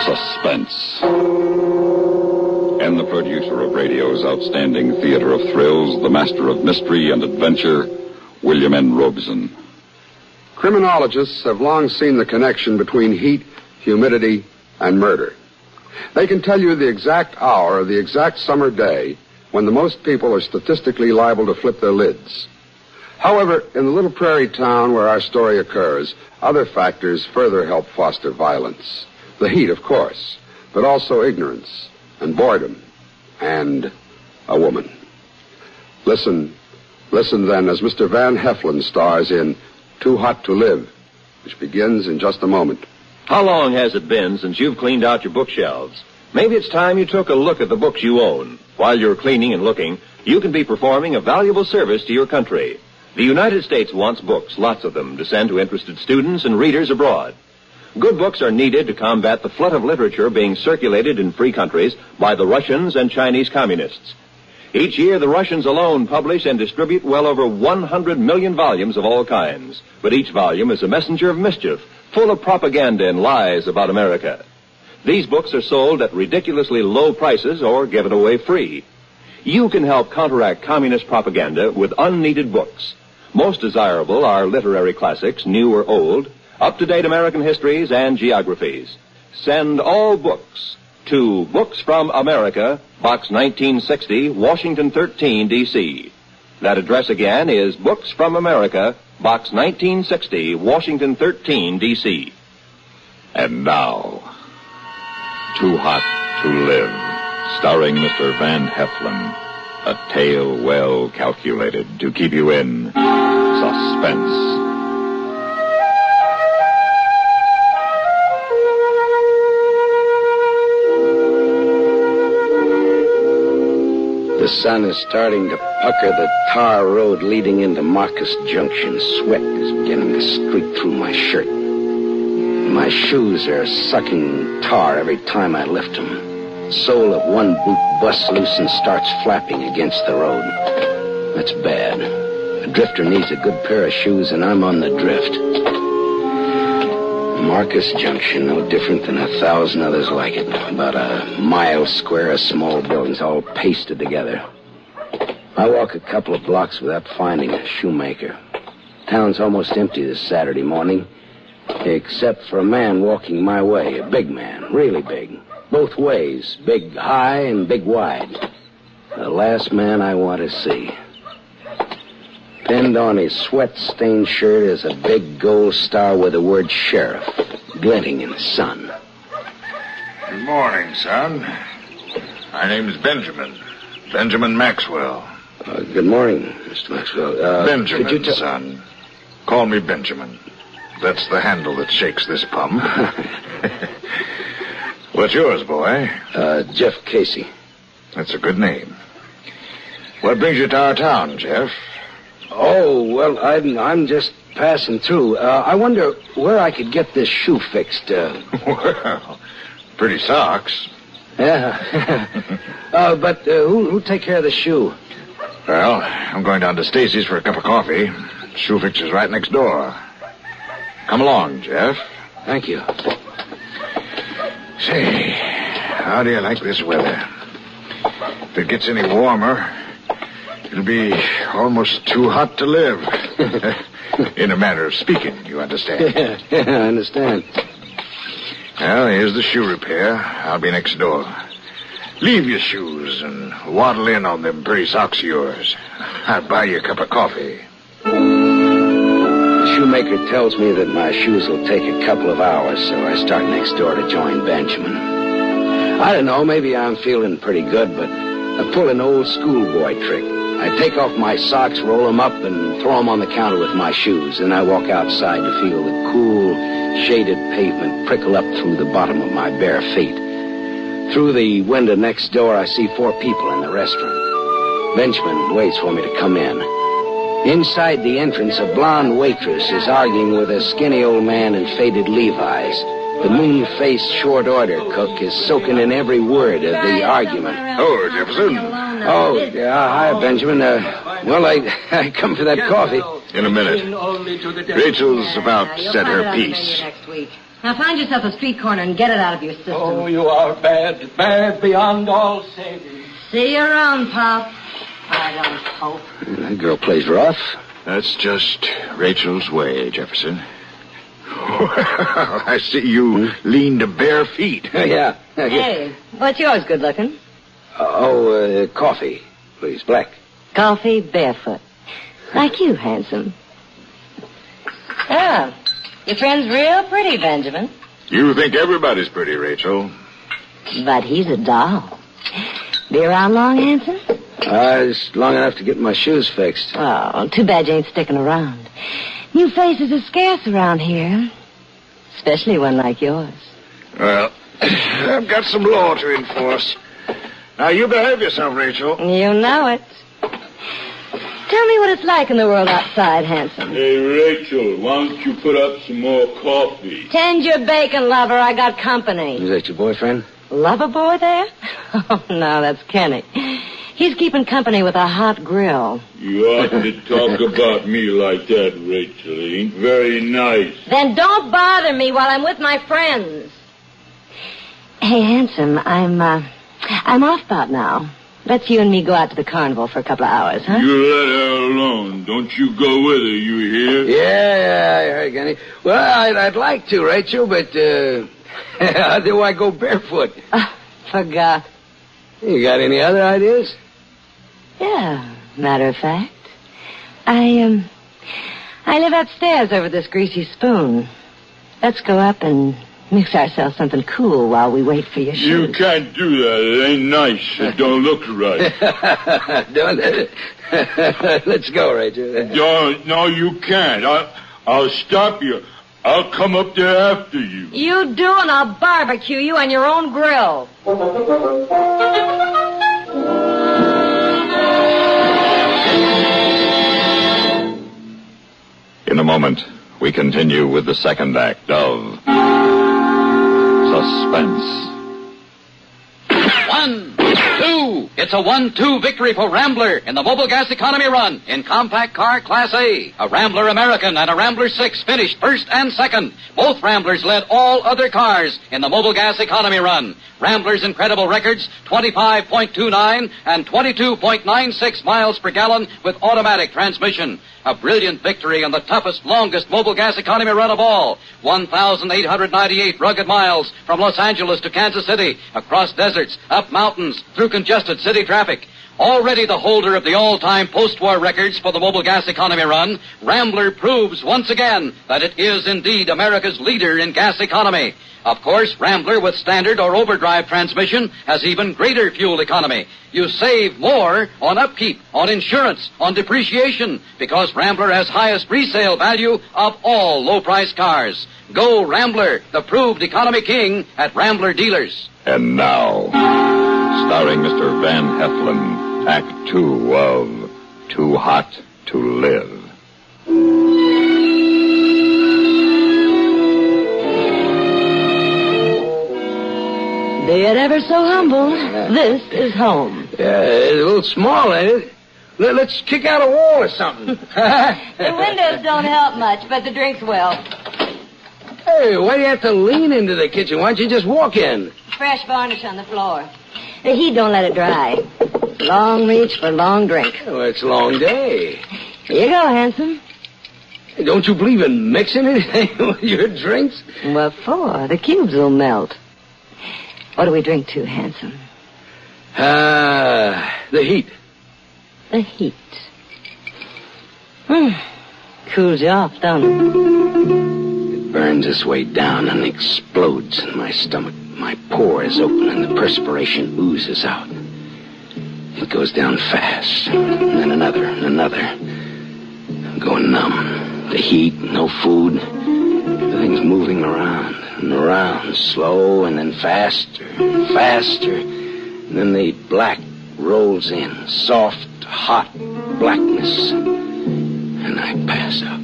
Suspense. And the producer of radio's outstanding theater of thrills, the master of mystery and adventure, William N. Robson. Criminologists have long seen the connection between heat, humidity, and murder. They can tell you the exact hour of the exact summer day when the most people are statistically liable to flip their lids. However, in the little prairie town where our story occurs, other factors further help foster violence. The heat, of course, but also ignorance and boredom and a woman. Listen then as Mr. Van Heflin stars in Too Hot to Live, which begins in just a moment. How long has it been since you've cleaned out your bookshelves? Maybe it's time you took a look at the books you own. While you're cleaning and looking, you can be performing a valuable service to your country. The United States wants books, lots of them, to send to interested students and readers abroad. Good books are needed to combat the flood of literature being circulated in free countries by the Russians and Chinese communists. Each year, the Russians alone publish and distribute well over 100 million volumes of all kinds. But each volume is a messenger of mischief, full of propaganda and lies about America. These books are sold at ridiculously low prices or given away free. You can help counteract communist propaganda with unneeded books. Most desirable are literary classics, new or old, up-to-date American histories and geographies. Send all books to Books from America, Box 1960, Washington 13, D.C. That address again is Books from America, Box 1960, Washington 13, D.C. And now, Too Hot to Live, starring Mr. Van Heflin. A tale well calculated to keep you in suspense. The sun is starting to pucker the tar road leading into Marcus Junction. Sweat is beginning to streak through my shirt. My shoes are sucking tar every time I lift them. The sole of one boot busts loose and starts flapping against the road. That's bad. A drifter needs a good pair of shoes, and I'm on the drift. Marcus Junction, no different than 1,000 others like it. About a mile square of small buildings all pasted together. I walk a couple of blocks without finding a shoemaker. Town's almost empty this Saturday morning, except for a man walking my way. A big man, really big. Both ways, big high and big wide. The last man I want to see. Pinned on his sweat-stained shirt is a big gold star with the word sheriff, glinting in the sun. Good morning, son. My name's Benjamin. Benjamin Maxwell. Good morning, Mr. Maxwell. Benjamin, son. Call me Benjamin. That's the handle that shakes this pump. What's yours, boy? Jeff Casey. That's a good name. What brings you to our town, Jeff? Oh, well, I'm just passing through. I wonder where I could get this shoe fixed. Well, pretty socks. Yeah. But who'll take care of the shoe? Well, I'm going down to Stacy's for a cup of coffee. Shoe fixer's right next door. Come along, Jeff. Thank you. Say, how do you like this weather? If it gets any warmer, it'll be almost too hot to live. In a manner of speaking, you understand? Yeah, I understand. Well, here's the shoe repair. I'll be next door. Leave your shoes and waddle in on them pretty socks of yours. I'll buy you a cup of coffee. The shoemaker tells me that my shoes will take a couple of hours, so I start next door to join Benjamin. I don't know, maybe I'm feeling pretty good, but I pull an old schoolboy trick. I take off my socks, roll them up, and throw them on the counter with my shoes. Then I walk outside to feel the cool, shaded pavement prickle up through the bottom of my bare feet. Through the window next door, I see 4 people in the restaurant. Benjamin waits for me to come in. Inside the entrance, a blonde waitress is arguing with a skinny old man in faded Levi's. The moon-faced short-order cook is soaking in every word of the argument. Oh, Jefferson. Oh, hi, Benjamin. Well, I come for that coffee. In a minute. Rachel's about said her piece. Now find yourself a street corner and get it out of your system. Oh, you are bad. Bad beyond all saving. See you around, Pop. I don't hope. That girl plays rough. That's just Rachel's way, Jefferson. I see you lean to bare feet. Yeah. Hey, what's yours, good looking? Coffee, please, black. Coffee barefoot. Like you, handsome. Oh, your friend's real pretty, Benjamin. You think everybody's pretty, Rachel. But he's a doll. Be around long, handsome? It's long enough to get my shoes fixed. Oh, too bad you ain't sticking around. New faces are scarce around here. Especially one like yours. Well, I've got some law to enforce. Now, you behave yourself, Rachel. You know it. Tell me what it's like in the world outside, handsome. Hey, Rachel, why don't you put up some more coffee? Tend your bacon, lover. I got company. Is that your boyfriend? Lover boy there? Oh, no, that's Kenny. He's keeping company with a hot grill. You oughtn't to talk about me like that, Rachel. It ain't very nice. Then don't bother me while I'm with my friends. Hey, handsome, I'm off about now. Let's you and me go out to the carnival for a couple of hours, huh? You let her alone. Don't you go with her, you hear? Yeah, I heard, Kenny. Well, I'd like to, Rachel, but, how do I go barefoot? Forgot. You got any other ideas? Yeah, matter of fact. I live upstairs over this greasy spoon. Let's go up and mix ourselves something cool while we wait for your shoes. You can't do that. It ain't nice. It don't look right. Don't it? Let's go, Rachel. No, you can't. I'll stop you. I'll come up there after you. You do, and I'll barbecue you on your own grill. In a moment, we continue with the second act of Suspense. 1, 2. It's a 1-2 victory for Rambler in the Mobile Gas Economy Run in Compact Car Class A. A Rambler American and a Rambler 6 finished first and second. Both Ramblers led all other cars in the Mobile Gas Economy Run. Rambler's incredible records, 25.29 and 22.96 miles per gallon with automatic transmission. A brilliant victory in the toughest, longest Mobile Gas Economy Run of all. 1,898 rugged miles from Los Angeles to Kansas City, across deserts, up mountains, through congested city traffic. Already the holder of the all-time post-war records for the Mobile Gas Economy Run, Rambler proves once again that it is indeed America's leader in gas economy. Of course, Rambler with standard or overdrive transmission has even greater fuel economy. You save more on upkeep, on insurance, on depreciation, because Rambler has highest resale value of all low-price cars. Go Rambler, the proved economy king at Rambler dealers. And now, starring Mr. Van Heflin, Act 2 of Too Hot to Live. Be it ever so humble, this is home. Yeah, it's a little small, ain't it? Let's kick out a wall or something. The windows don't help much, but the drinks will. Hey, why do you have to lean into the kitchen? Why don't you just walk in? Fresh varnish on the floor. The heat don't let it dry. Long reach for long drink. Oh, it's a long day. Here you go, handsome. Hey, don't you believe in mixing anything with your drinks? What for? The cubes will melt. What do we drink to, handsome? The heat. The heat. Cools you off, don't it? It burns its way down and explodes in my stomach. My pores open and the perspiration oozes out. It goes down fast, and then another and another. I'm going numb. The heat, no food. The thing's moving around and around, slow and then faster and faster. And then the black rolls in, soft, hot blackness. And I pass out.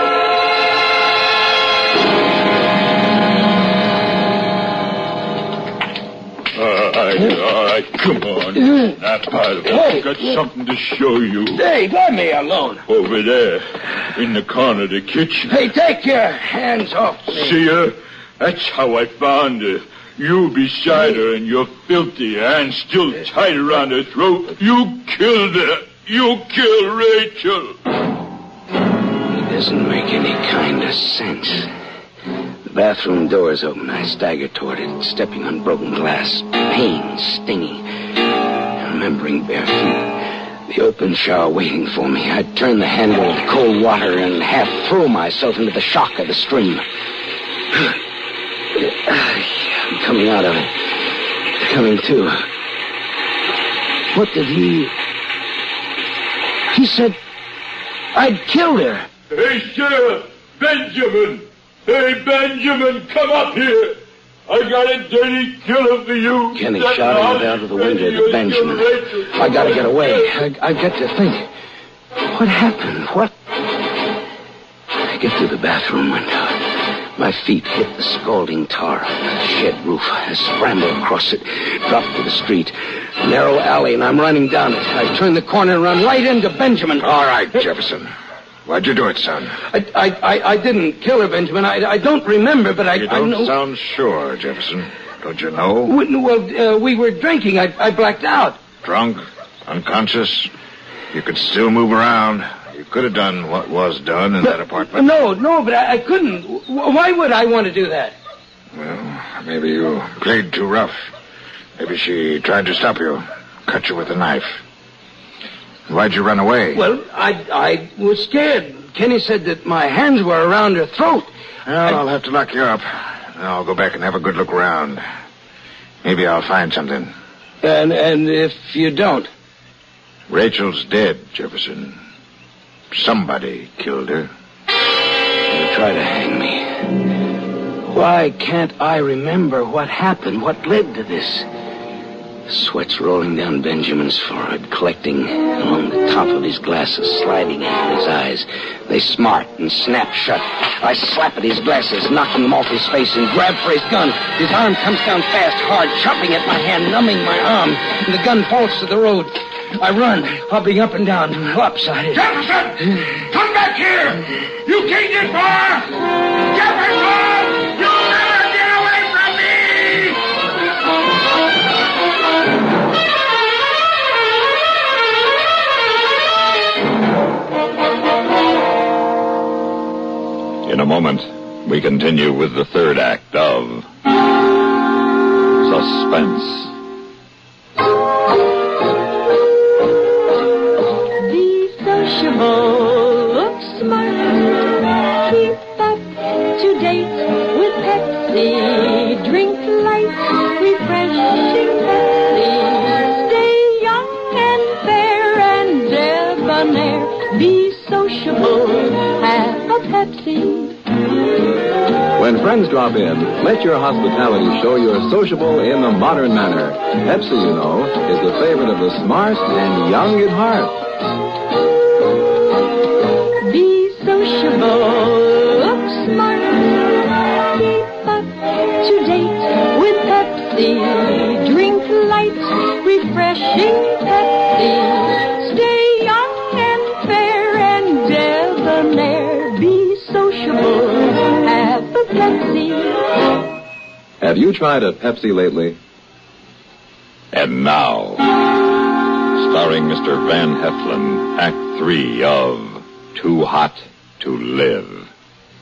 All right, come on. That part of it. I've got something to show you. Hey, let me alone. Over there, in the corner of the kitchen. Hey, take your hands off me. See her? That's how I found her. You beside her and your filthy hands still tied around her throat. You killed her. You killed Rachel. It doesn't make any kind of sense. The bathroom door is open. I stagger toward it, stepping on broken glass. Pain, stinging. Remembering bare feet. The open shower waiting for me. I turn the handle of cold water and half throw myself into the shock of the stream. I'm coming out of it. Coming to. What did he... He said I'd killed her. Hey, Sheriff! Benjamin! Hey, Benjamin, come up here! I got a dirty killer for you. Kenny shouting it out of the window to Benjamin. I gotta get away. I get to think. What happened? What? I get to the bathroom window. My feet hit the scalding tar of the shed roof. I scramble across it, drop to the street. Narrow alley, and I'm running down it. I turn the corner and run right into Benjamin. All right, Jefferson. Why'd you do it, son? I didn't kill her, Benjamin. I don't remember, but You don't know... sound sure, Jefferson. Don't you know? Well, we were drinking. I blacked out. Drunk? Unconscious? You could still move around. You could have done what was done in that apartment. No, but I couldn't. Why would I want to do that? Well, maybe you played too rough. Maybe she tried to stop you, cut you with a knife. Why'd you run away? Well, I was scared. Kenny said that my hands were around her throat. Well, I'll have to lock you up. I'll go back and have a good look around. Maybe I'll find something. And if you don't? Rachel's dead, Jefferson. Somebody killed her. They'll try to hang me. Why can't I remember what happened, what led to this? Sweat's rolling down Benjamin's forehead, collecting along the top of his glasses, sliding into his eyes. They smart and snap shut. I slap at his glasses, knocking them off his face, and grab for his gun. His arm comes down fast, hard, chopping at my hand, numbing my arm, and the gun falls to the road. I run, hopping up and down, lopsided. Jefferson! Come back here! You can't get far! Jefferson! You'll never get away from me! In a moment, we continue with the third act of Suspense. Be sociable, look smart, keep up to date with Pepsi, drink light, refreshing Pepsi, stay young and fair and debonair, be sociable, have a Pepsi. When friends drop in, let your hospitality show you're sociable in the modern manner. Pepsi, you know, is the favorite of the smart and young at heart. Be sociable, look smart, keep up to date with Pepsi, drink light, refreshing Pepsi, stay young and fair and debonair, be sociable, have a Pepsi. Have you tried a Pepsi lately? And now, starring Mr. Van Heflin, Act 3 of Too Hot to Live.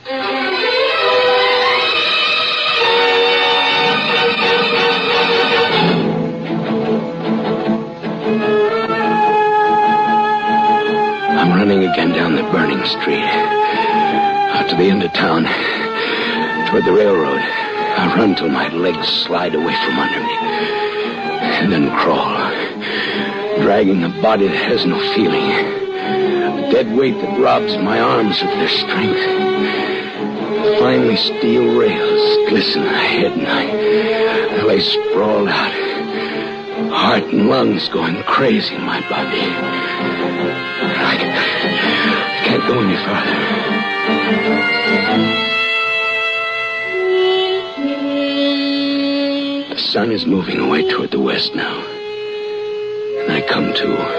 I'm running again down the burning street. Out to the end of town, toward the railroad. I run till my legs slide away from under me. And then crawl, dragging a body that has no feeling. A dead weight that robs my arms of their strength. Finally, steel rails glisten ahead, and I lay sprawled out. Heart and lungs going crazy in my body. I can't go any farther. The sun is moving away toward the west now. And I come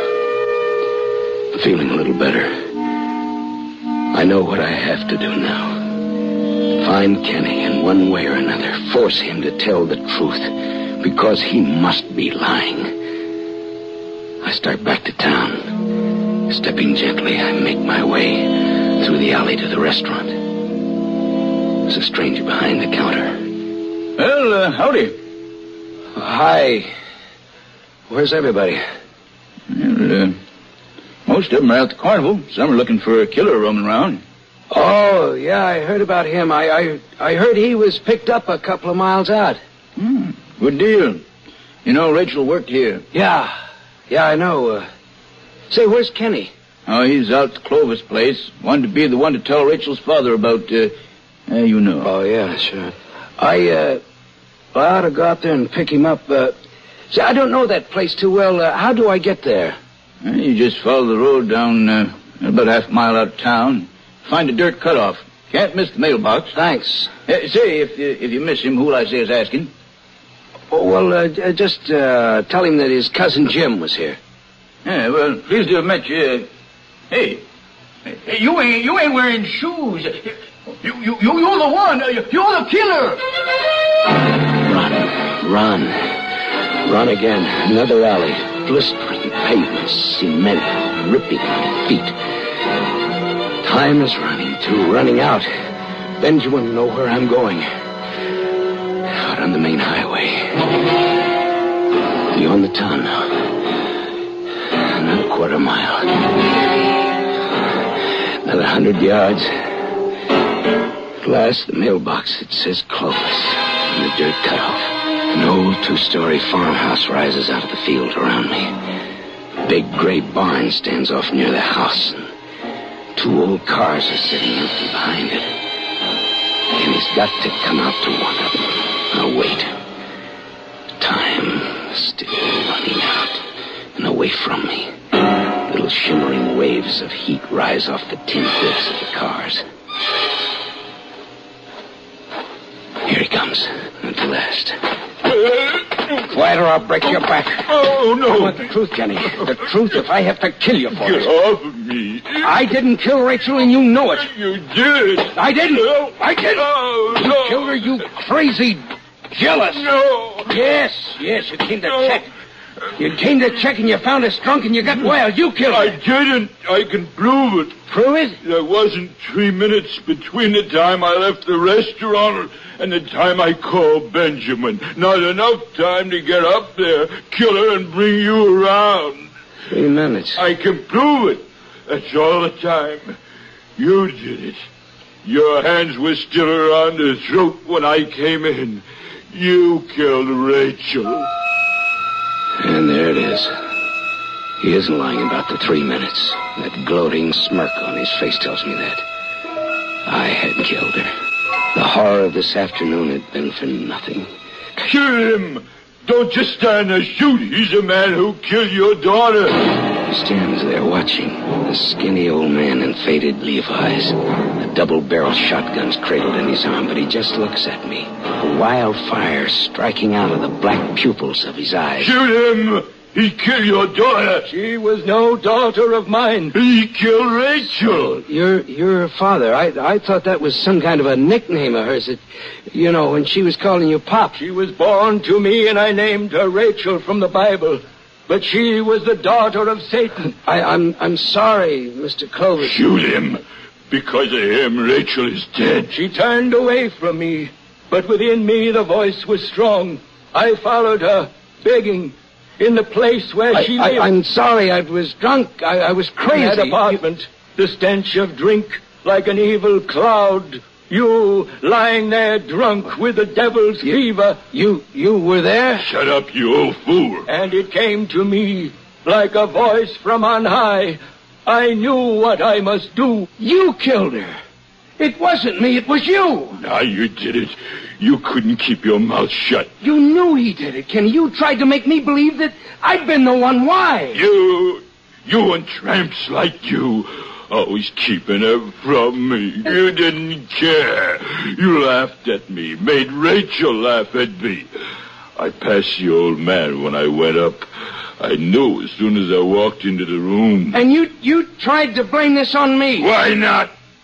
to, feeling a little better. I know what I have to do now. Find Kenny in one way or another. Force him to tell the truth, because he must be lying. I start back to town. Stepping gently, I make my way through the alley to the restaurant. There's a stranger behind the counter. Well, howdy. Hi. Where's everybody? Well, most of them are at the carnival. Some are looking for a killer roaming around. Oh, yeah, I heard about him. I heard he was picked up a couple of miles out. Good deal. You know, Rachel worked here. Yeah, I know. Say, where's Kenny? Oh, he's out at Clovis' place. Wanted to be the one to tell Rachel's father about, you know. Oh, yeah, sure. I ought to go out there and pick him up. See, I don't know that place too well. How do I get there? You just follow the road down about half a mile out of town. Find a dirt cutoff. Can't miss the mailbox. Thanks. Say, if you miss him, who'll I say is asking? Oh, well, just tell him that his cousin Jim was here. Yeah, well, pleased to have met you. Hey, you ain't wearing shoes. You're the one. You're the killer. Run again. Another alley. Blistering pavement. Cement ripping my feet. Time is running, too. Running out. Benjamin will know where I'm going. Out on the main highway. Beyond the town now. Another quarter mile. Another 100 yards. At last, the mailbox that says Clovis. And the dirt cutoff. An old two-story farmhouse rises out of the field around me. A big gray barn stands off near the house. And 2 old cars are sitting empty behind it. And he's got to come out to one of them. I'll wait. Time still running out and away from me. Little shimmering waves of heat rise off the tin hoods of the cars. Here he comes, at the last. Quiet or I'll break your back. Oh, no. I want the truth, Kenny. The truth if I have to kill you for it. Get off of me. I didn't kill Rachel, and you know it. You did. I didn't. No. I didn't. No. You killed her, you crazy, jealous. No. Yes, you came to check. You came to check and you found us drunk and you got wild. You killed her. I didn't. I can prove it. Prove it? There wasn't 3 minutes between the time I left the restaurant and the time I called Benjamin. Not enough time to get up there, kill her, and bring you around. 3 minutes. I can prove it. That's all the time. You did it. Your hands were still around her throat when I came in. You killed Rachel. And there it is. He isn't lying about the 3 minutes. That gloating smirk on his face tells me that. I had killed her. The horror of this afternoon had been for nothing. Kill him! Don't just stand there. Shoot. He's the man who killed your daughter. He stands there watching. A skinny old man in faded Levi's. A double-barreled shotgun's cradled in his arm, but he just looks at me. A wild fire striking out of the black pupils of his eyes. Shoot him! He killed your daughter. She was no daughter of mine. He killed Rachel. You're her father. I thought that was some kind of a nickname of hers. That, you know, when she was calling you Pop. She was born to me, and I named her Rachel from the Bible. But she was the daughter of Satan. I'm sorry, Mr. Clovis. Shoot him. Because of him, Rachel is dead. She turned away from me, but within me the voice was strong. I followed her, begging, in the place where she lived. I'm sorry, I was drunk. I was crazy. In that apartment, the stench of drink like an evil cloud. You lying there drunk with the devil's fever. You were there? Shut up, you old fool. And it came to me like a voice from on high. I knew what I must do. You killed her. It wasn't me, it was you. Now you did it. You couldn't keep your mouth shut. You knew he did it, Kenny. You tried to make me believe that I'd been the one. Why? You and tramps like you, always keeping her from me. You didn't care. You laughed at me, made Rachel laugh at me. I passed the old man when I went up. I knew as soon as I walked into the room. And you tried to blame this on me. Why not?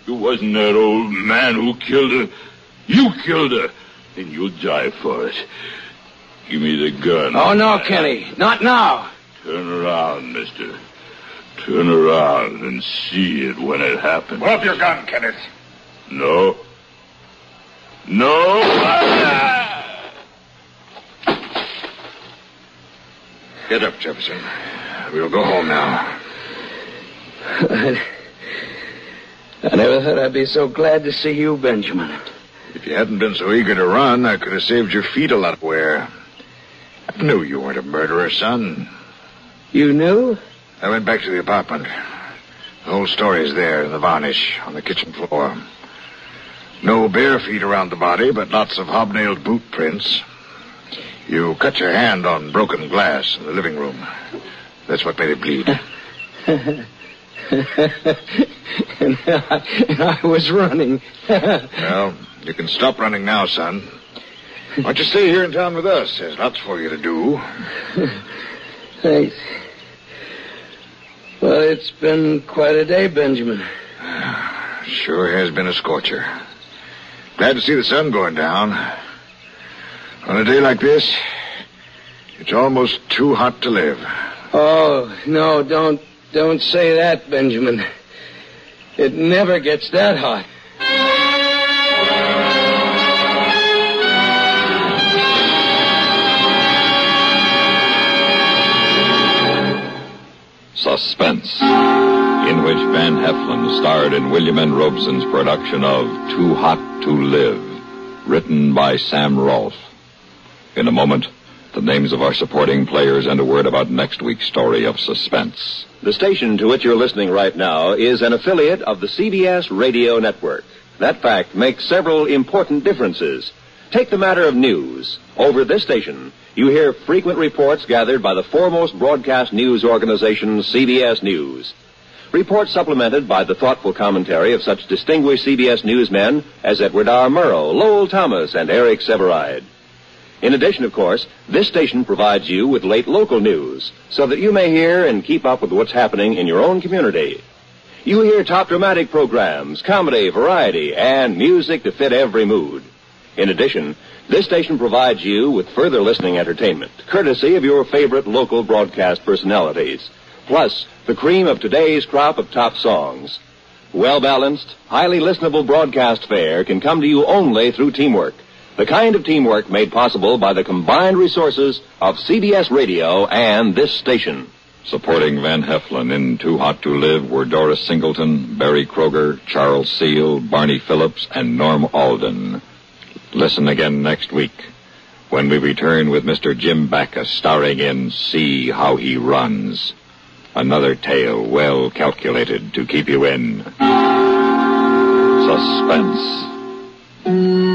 It wasn't that old man who killed her. You killed her, and you'll die for it. Give me the gun. Oh, no, Kenny. Not now. Turn around, mister. Turn around and see it when it happens. Put up your gun, Kenneth. No. No. Get up, Jefferson. We'll go home now. I never thought I'd be so glad to see you, Benjamin. If you hadn't been so eager to run, I could have saved your feet a lot of wear. I knew you weren't a murderer, son. You knew? I went back to the apartment. The whole story's there in the varnish on the kitchen floor. No bare feet around the body, but lots of hobnailed boot prints. You cut your hand on broken glass in the living room. That's what made it bleed. and I was running. Well, you can stop running now, son. Why don't you stay here in town with us? There's lots for you to do. Thanks. Well, it's been quite a day, Benjamin. Sure has been a scorcher. Glad to see the sun going down. On a day like this, it's almost too hot to live. Oh, no, don't say that, Benjamin. It never gets that hot. Suspense, in which Van Heflin starred in William N. Robeson's production of Too Hot to Live, written by Sam Rolfe. In a moment, the names of our supporting players and a word about next week's story of Suspense. The station to which you're listening right now is an affiliate of the CBS Radio Network. That fact makes several important differences. Take the matter of news. Over this station, you hear frequent reports gathered by the foremost broadcast news organization, CBS News. Reports supplemented by the thoughtful commentary of such distinguished CBS newsmen as Edward R. Murrow, Lowell Thomas, and Eric Severide. In addition, of course, this station provides you with late local news so that you may hear and keep up with what's happening in your own community. You hear top dramatic programs, comedy, variety, and music to fit every mood. In addition, this station provides you with further listening entertainment, courtesy of your favorite local broadcast personalities, plus the cream of today's crop of top songs. Well-balanced, highly listenable broadcast fare can come to you only through teamwork, the kind of teamwork made possible by the combined resources of CBS Radio and this station. Supporting Van Heflin in Too Hot to Live were Doris Singleton, Barry Kroger, Charles Seal, Barney Phillips, and Norm Alden. Listen again next week when we return with Mr. Jim Backus starring in See How He Runs. Another tale well calculated to keep you in suspense.